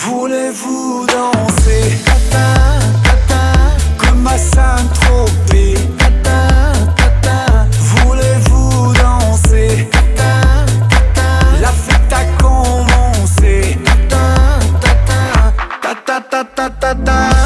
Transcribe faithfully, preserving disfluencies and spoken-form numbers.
Voulez-vous danser tata, tata, comme à Saint-Tropez tata, tata. Voulez-vous danser tata, tata, la fête a commencé tata, tata, tata, tata, tata.